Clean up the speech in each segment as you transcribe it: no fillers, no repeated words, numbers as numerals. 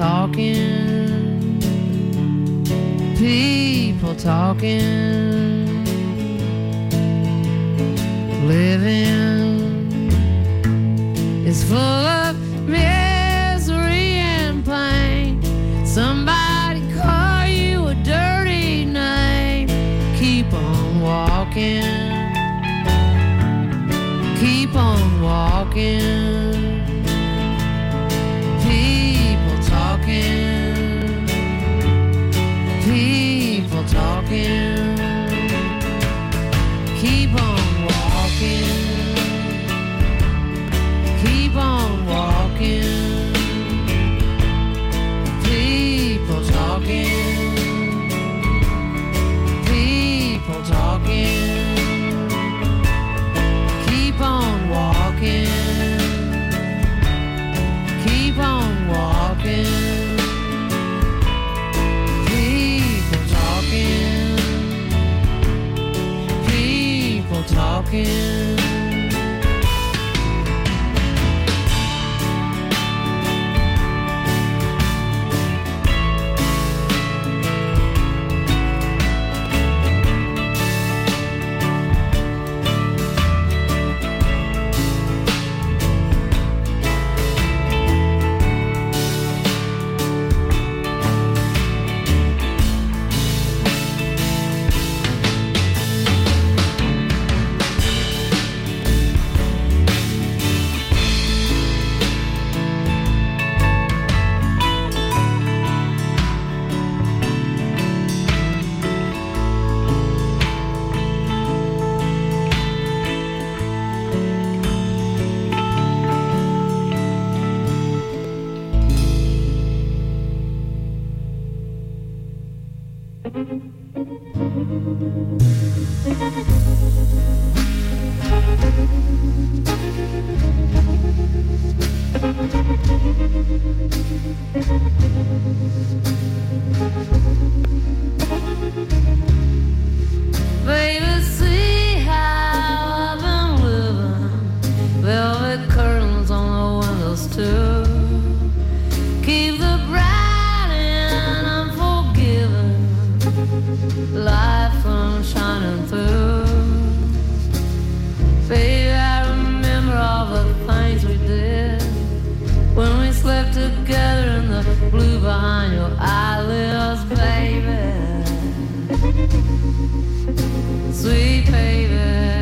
talking, people talking, living is full of misery and pain. Somebody call you a dirty name. Keep on walking, keep on walking. People talking, people talking. Keep on walking, keep on walking. People talking, people talking. Keep on walking, keep on walking. People talking, people talking. Baby, see how I've been living. Velvet curtains on the windows too. Keep the bright and unforgiving light from shining through. Baby, I remember all the things we did when we slept together in the blue behind your eyelids, baby. Sweet baby,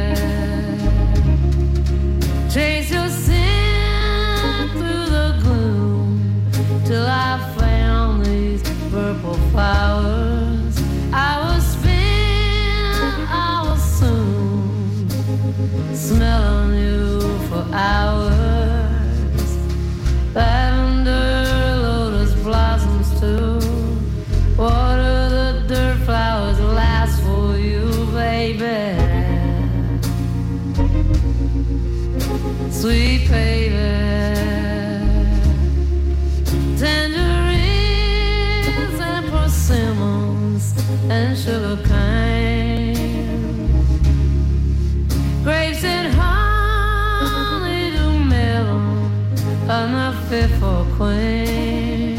chase your sin through the gloom till I found these purple flowers. I was spin, I was soon smelling you for hours. Lavender, lotus blossoms too. Water the dirt flowers last for you, baby. Sweet baby. Tangerines and persimmons and sugar cane. Grapes and honey to melon, enough fit for a queen.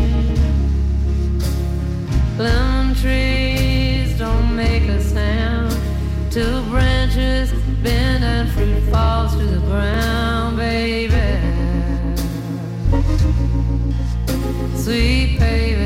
Lemon trees don't make a sound till branches bend and fruit falls to the ground, baby. Sweet baby.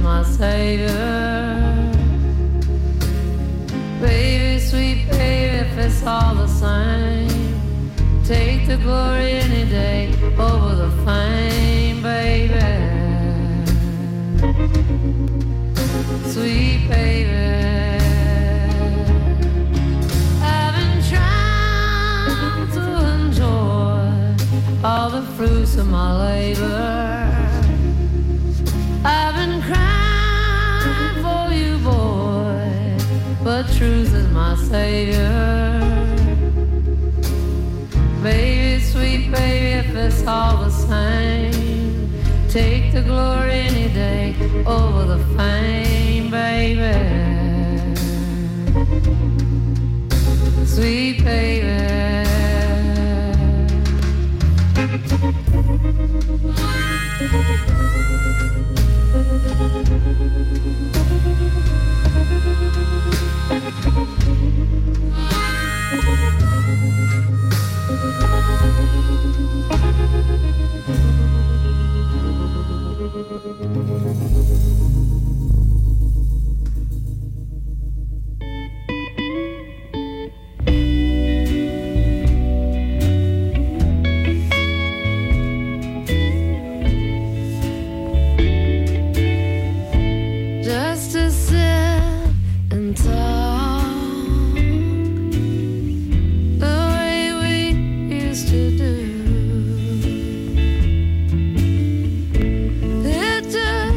my savior. Baby, sweet baby, if it's all the same, take the glory any day over the fame, baby. Sweet baby, I've been trying to enjoy all the fruits of my labor. I've been crying for you, boy, but truth is my savior. Baby, sweet baby, if it's all the same, take the glory any day over the fame, baby. Sweet baby. Just to sit and talk the way we used to do. It just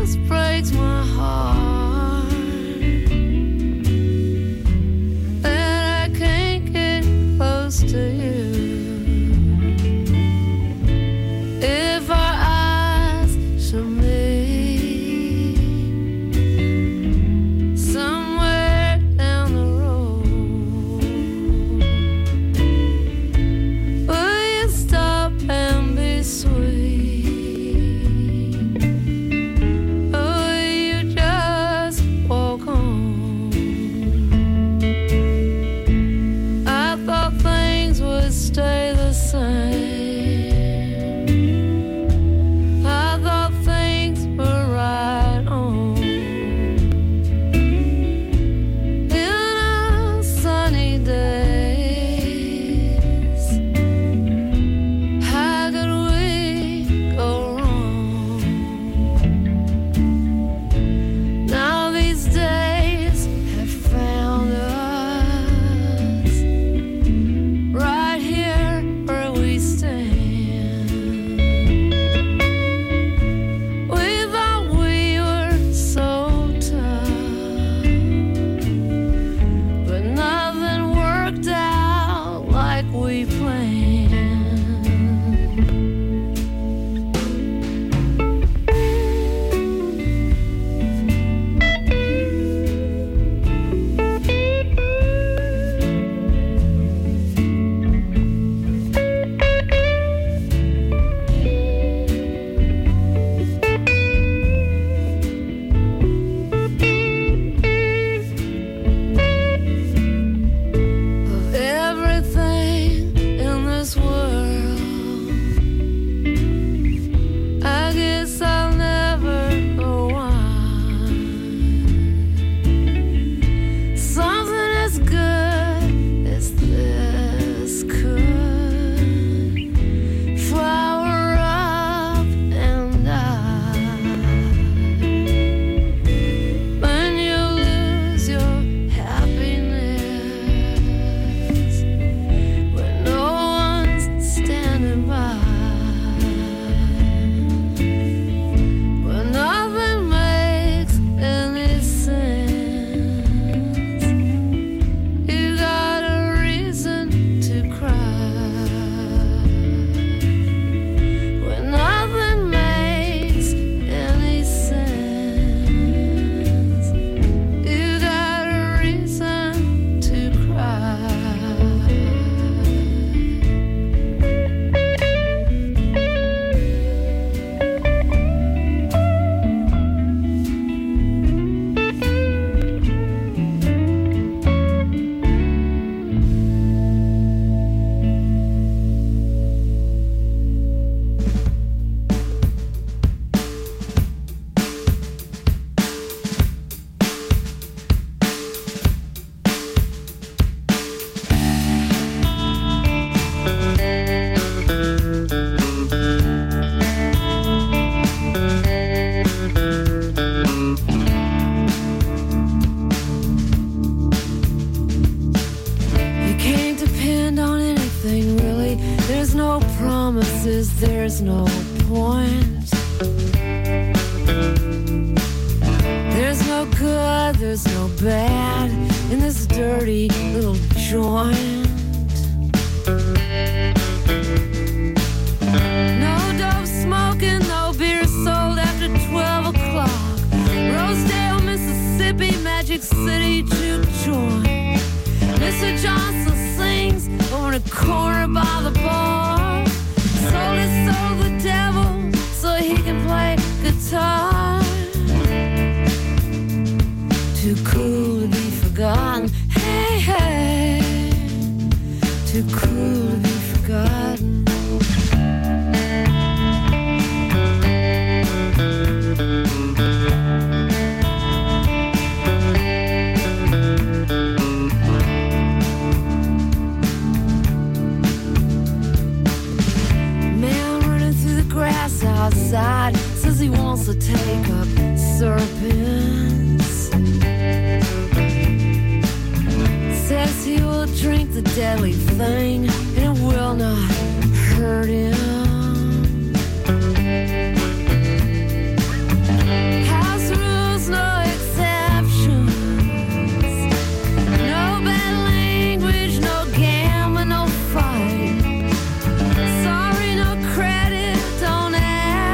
is there's no point. There's no good, there's no bad in this dirty little joint. No dope smoking, no beer sold after 12 o'clock. Rosedale, Mississippi, Magic City juke joint. Mr. Johnson sings over the corner by the bar. Sold his soul to the devil so he can play guitar. Too cool to be forgotten. Hey, hey. Too cool to be forgotten. Outside says he wants to take up serpents. Says he will drink the deadly thing and it will not hurt him. House rules, no exceptions. No bad language, no gambling, no fight. Sorry, no credit, don't ask.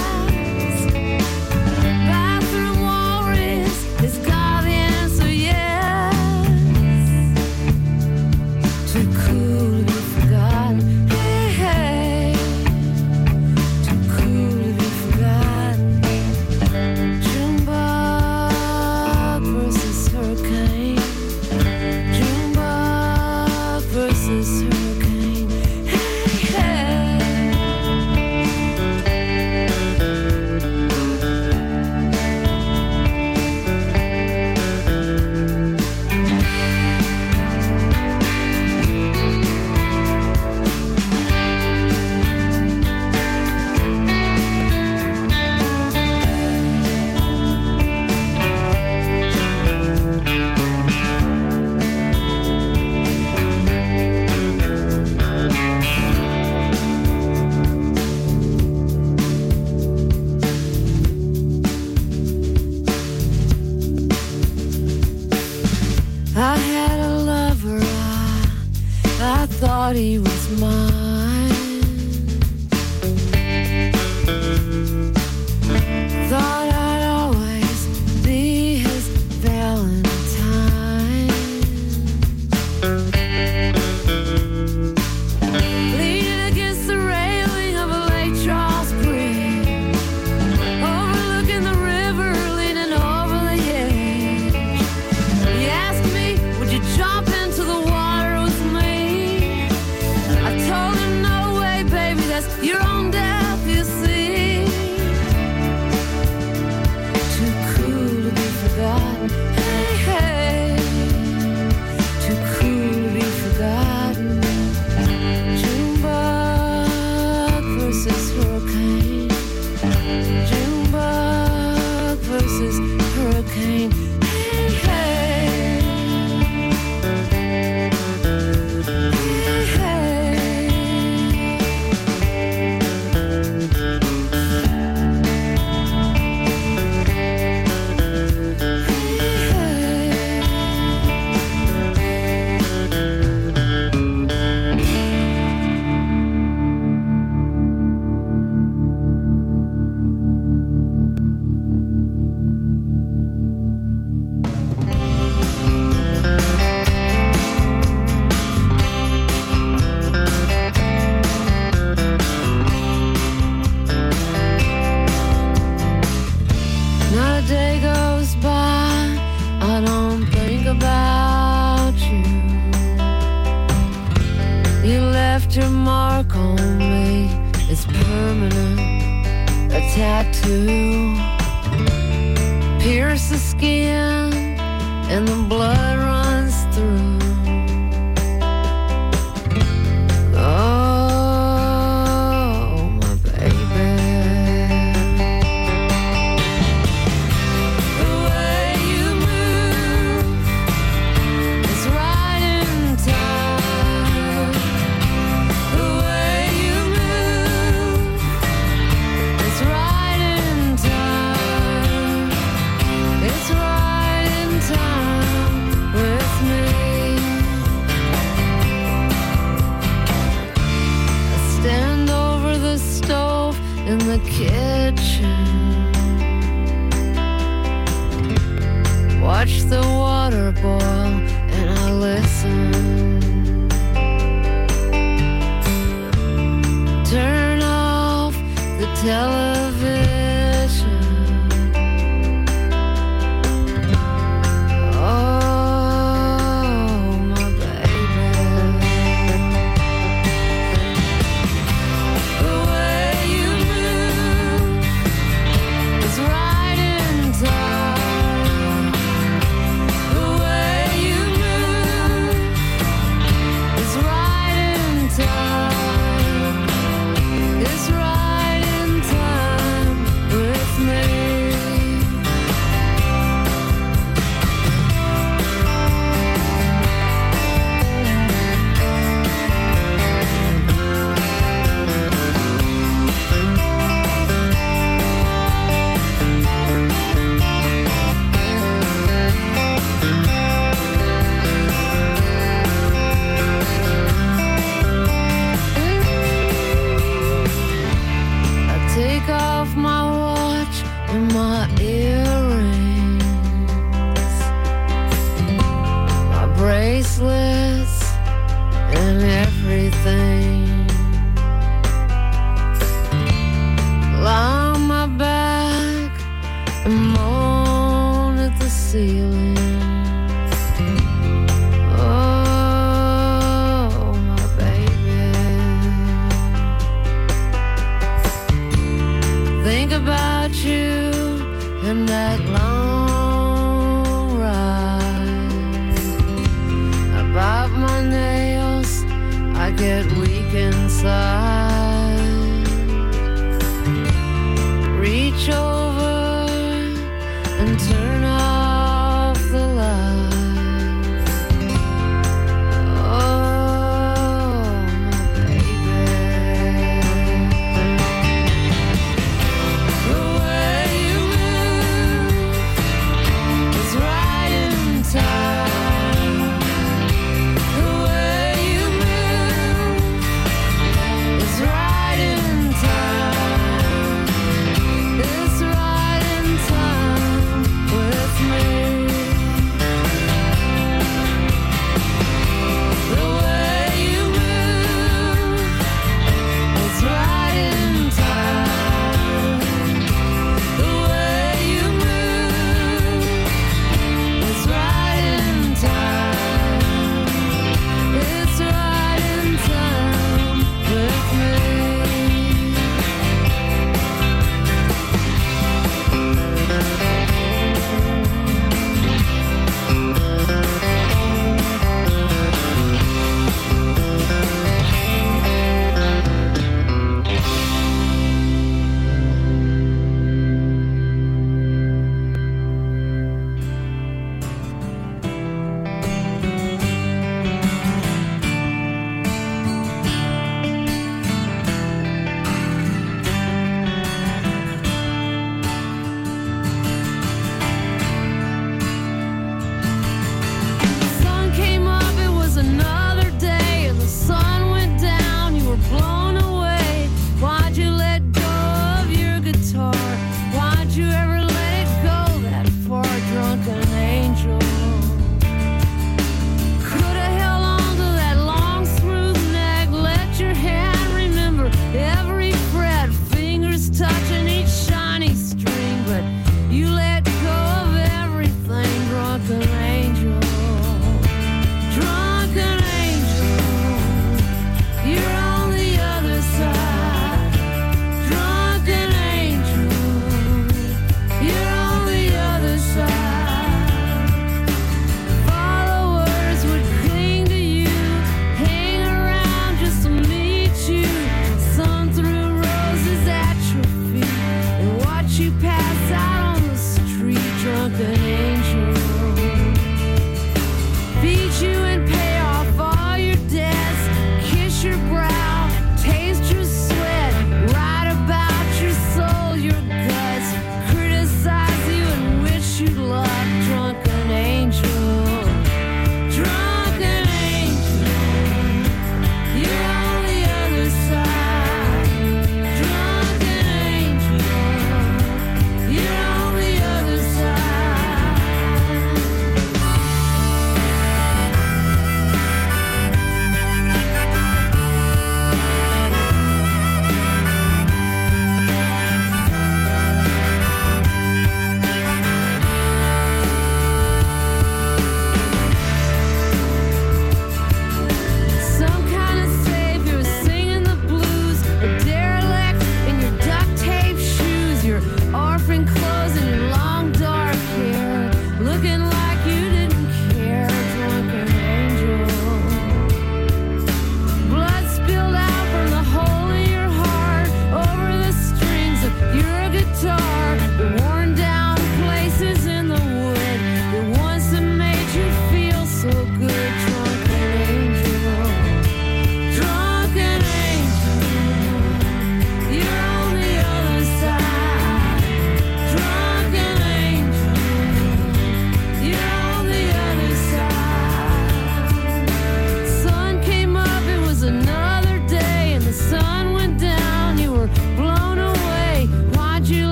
Thought he was mine. Thought I'd always be his Valentine. Leaning against the railing of a Lake Charles Bridge, overlooking the river, leaning over the edge. He asked me, would you jump into the water with me? I told him, no way, baby, that's your own death, you see. Too cool to be forgotten. Hey, hey. Too cool to be forgotten. Junebug versus hurricane. Junebug versus hurricane. Hey, hey. Hey, hey. Not a day goes by, I don't think about you. You left your mark on me, it's permanent, a tattoo. Pierce the skin and the blood runs through. Oh, my baby. The way you move is right in time. The way you move watch the water boil and I listen. Turn off the television.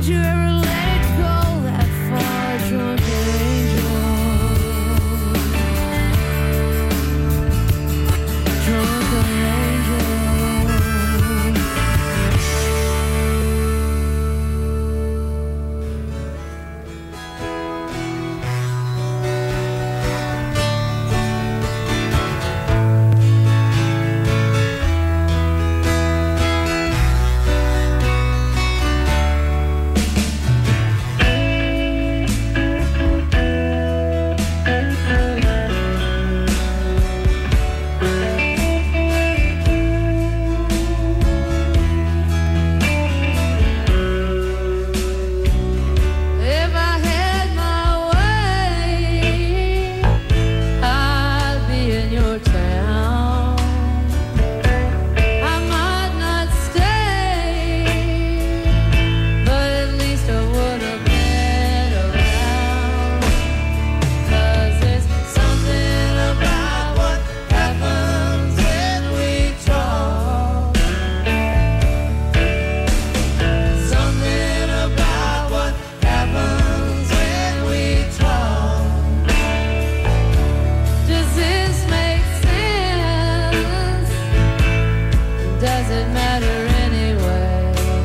you ever let it go that far, drunken angel? Drunken angel. If I had my way, I'd be in your town. I might not stay, but at least I would have been around. 'Cause there's something about what happens when we talk. Something about what happens when we talk. Does this make sense? Does it matter anyway?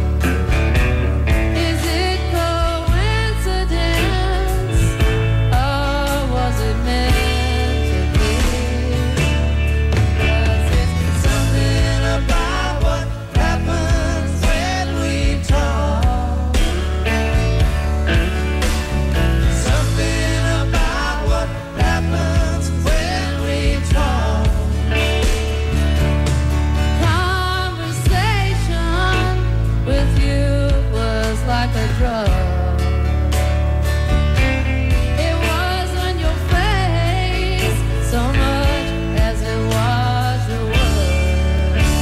Is it coincidence? Or was it meant to be? 'Cause it's something about what happens when we talk. Something about what happens when we talk. Conversation with you was like a drug. It was on your face so much as it was your words.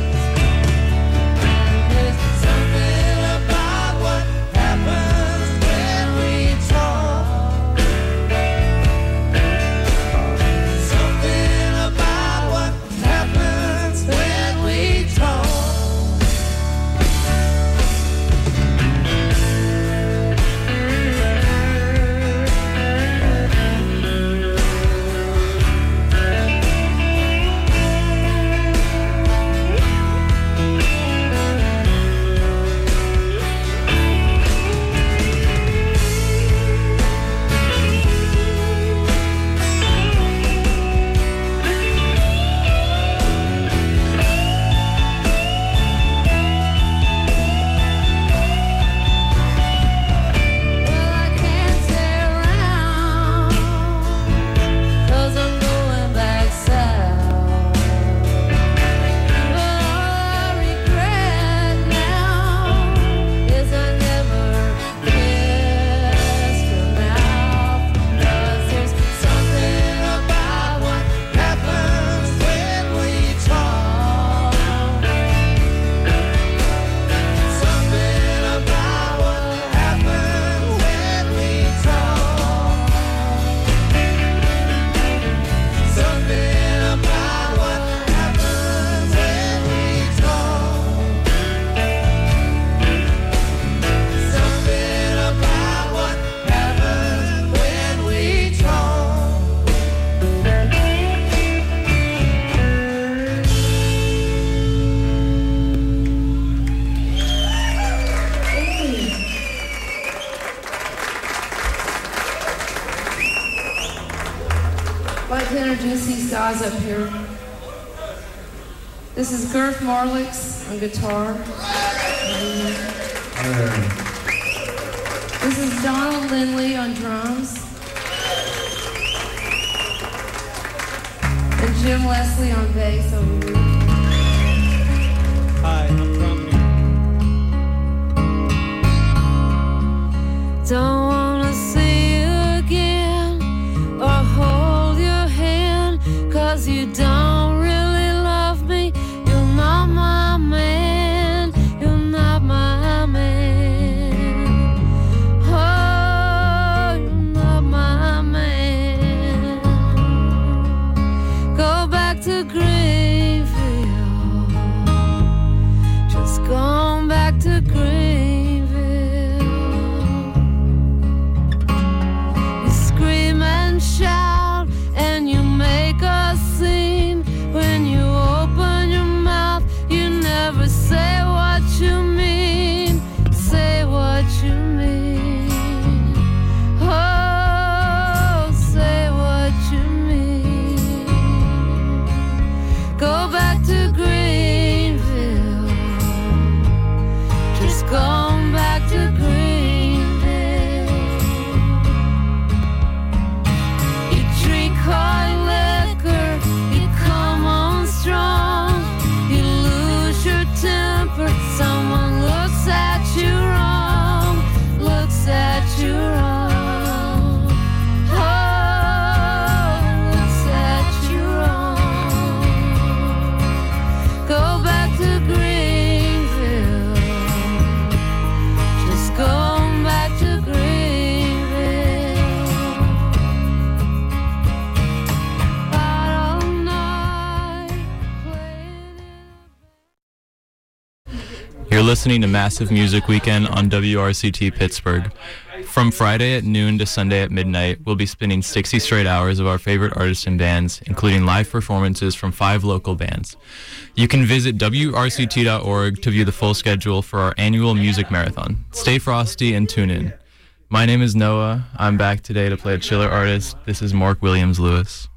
And there's something about what happens when we talk. Something about what happens when we talk. Well, I can't stay around 'cause I'm going back south. But all I regret now is I never kissed her mouth. 'Cause there's something about what happens when we talk. Something about what happens when we talk. Something about what happens when we talk. Something about what happens when we I'd like to introduce these guys up here. This is Girth Marlix on guitar. This is Donald Lindley on drums. And Jim Leslie on bass over here. Hi, I'm Tommy. Don't wanna see you again or hold your hand, 'cause you don't really love me. You're not my man. You're not my man. Oh, you're not my man. Go back to Greenfield. listening to Massive Music Weekend on WRCT Pittsburgh. From Friday at noon to Sunday at midnight, we'll be spinning 60 straight hours of our favorite artists and bands, including live performances from 5 local bands. You can visit WRCT.org to view the full schedule for our annual music marathon. Stay frosty and tune in. My name is Noah. I'm back today to play a chiller artist. This is Mark Williams Lewis.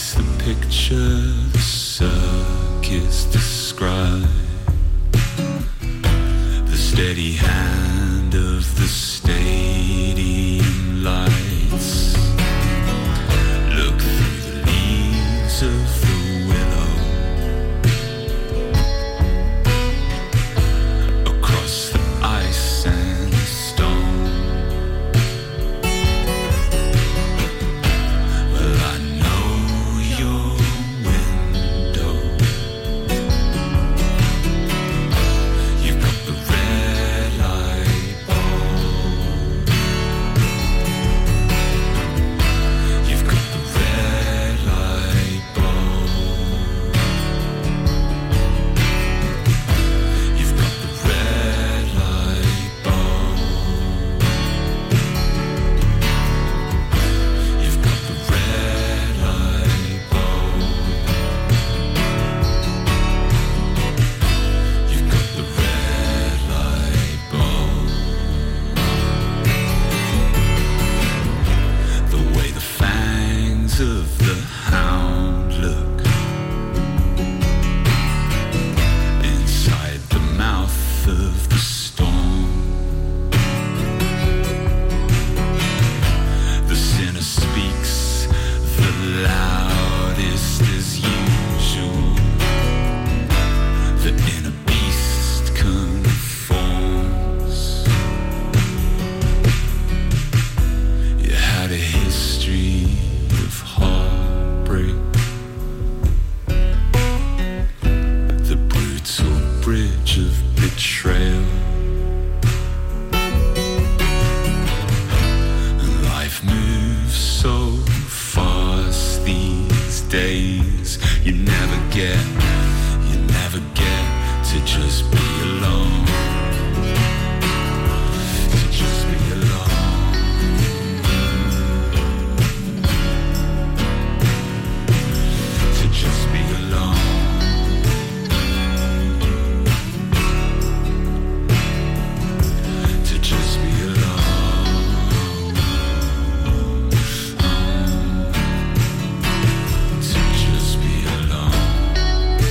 paints the picture the circus described. The steady hand of the stadium lights. Look through the leaves of the willow. Across the ice and stone. Well, I know your window. You've got the red light bulb. You've got the red light bulb. You've got the red light bulb. You've got the red light bulb. You've got the red light bulb. The way the fangs of the hound look inside the mouth of the storm. The sinner speaks the loudest as usual. The inner beast conforms. You had a history of heartbreak. The brutal bridge of betrayal. And life moves so fast these days. You never get to just be alone. To just be alone. To just be alone. To just be alone. To just be alone.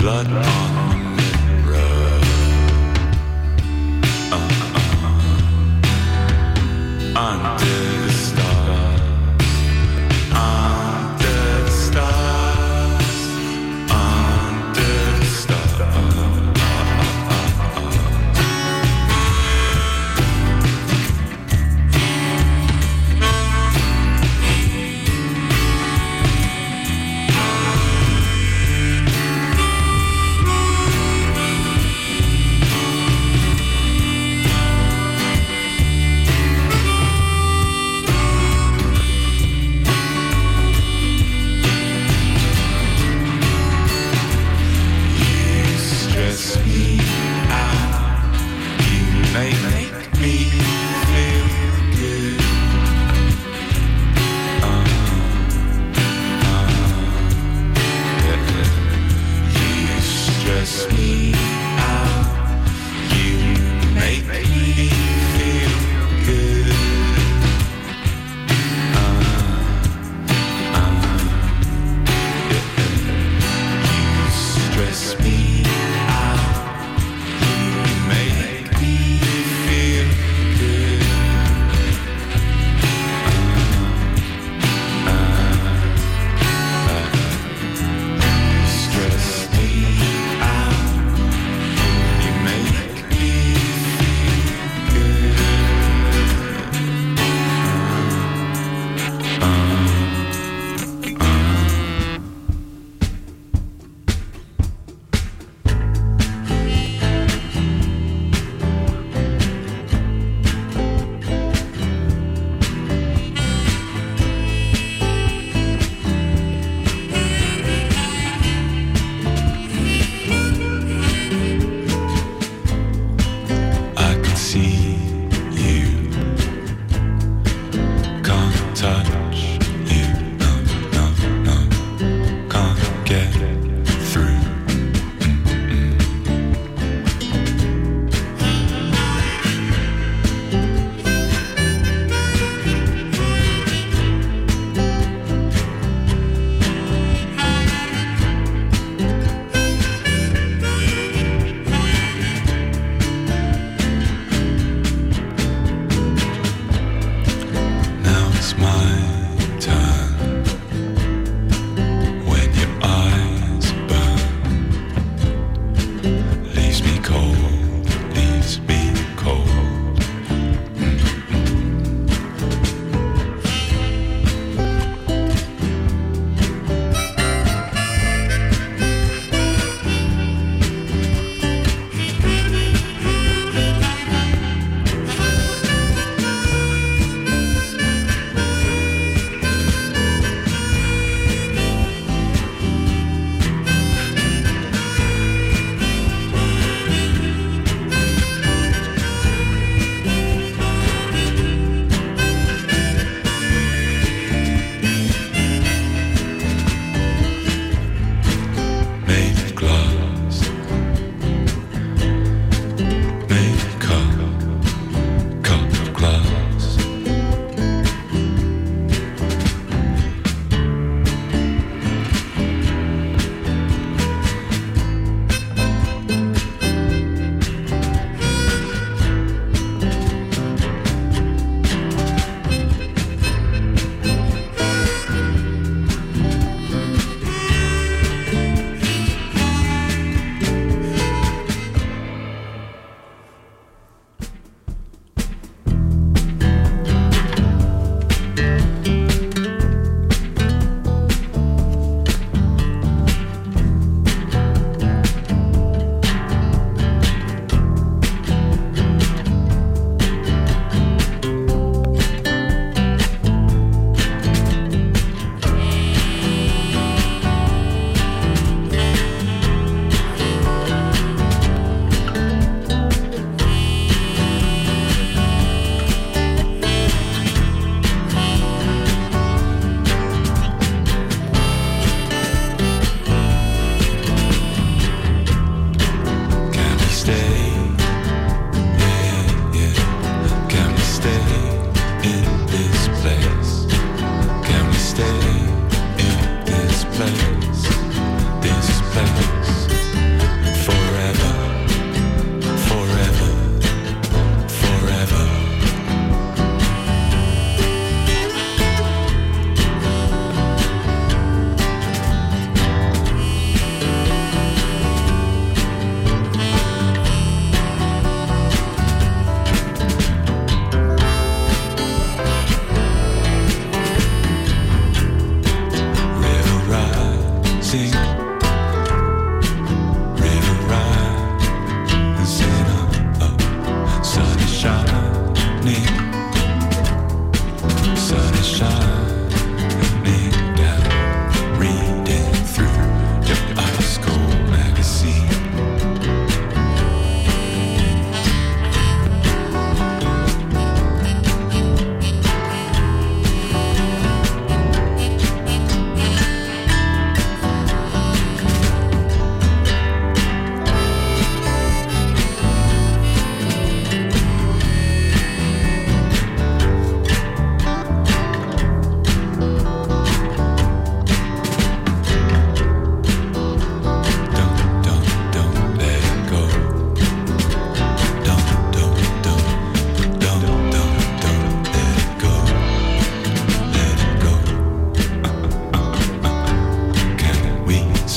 blood on the mirror. Under the stars, under the stars, under the stars.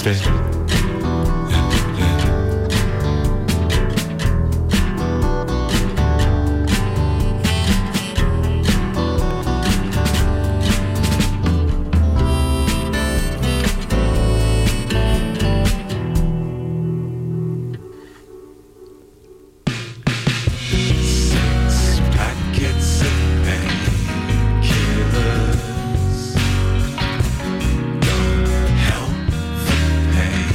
stay. Packets of painkillers don't help the pain.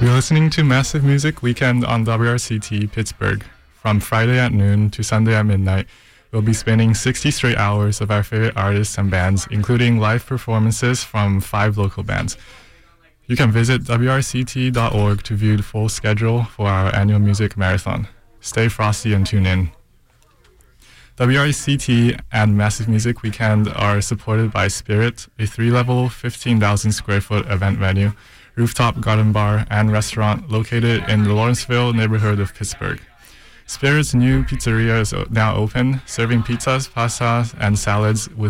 You're listening to Massive Music Weekend on WRCT Pittsburgh. From Friday at noon to Sunday at midnight, we'll be spinning 60 straight hours of our favorite artists and bands, including live performances from 5 local bands. You can visit wrct.org to view the full schedule for our annual music marathon. Stay frosty and tune in. WRCT and Massive Music Weekend are supported by Spirit, a 3-level, 15,000 square foot event venue, rooftop garden bar, and restaurant located in the Lawrenceville neighborhood of Pittsburgh. Spirit's new pizzeria is now open, serving pizzas, pastas, and salads with